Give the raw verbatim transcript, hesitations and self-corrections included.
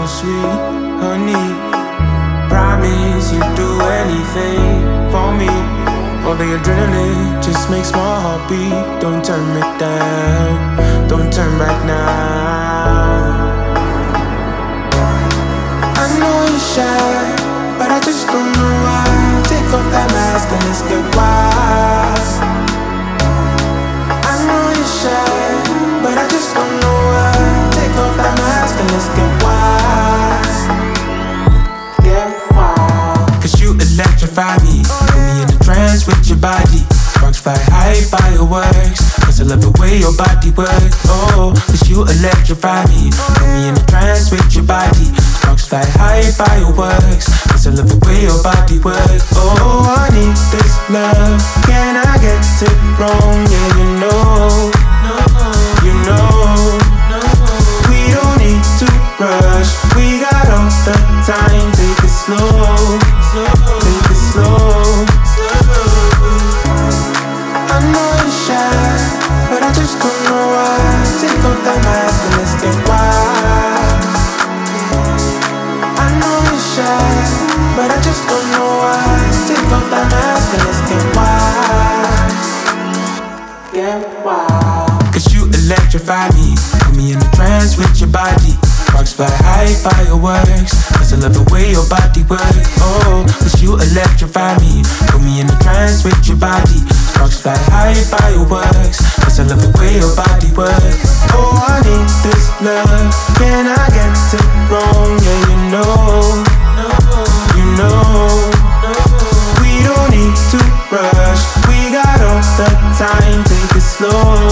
sweet, honey. Promise you'd do anything for me. All the adrenaline just makes my heart beat. Don't turn me down, don't turn back now. I know you're shy, but I just don't know why. Take off that mask and let's get wild. I know you're shy, but I just don't know why. Take off that mask and let's get wild. Get wild. Cause you electrify me, put me in a trance with your body. Sparks fly high, fireworks. Cause I love the way your body works. Oh, cause you electrify me, put me in a trance with your body. Sparks fly high, fireworks. Cause I love the way your body works. Oh, I need this love. Can I get it wrong? Yeah, you know, you know. We don't need to rush. We got all the time. Take it slow, take it slow. I know you're shy, but I just don't know why. Take off that mask and let's get wild. I know you're shy, but I just don't know why. Take off that mask and let's get wild. Get wild. Cause you electrify me, put me in a trance with your body. Sparks fly high, fireworks. Cause I love the way your body works. Oh, cause you electrify me, put me in a trance with your body. Sparks fly high, fireworks. Cause I love the way your body works. Oh, I need this love. Can I get it wrong? Yeah, you know, you know. We don't need to rush. We got all the time. Take it slow.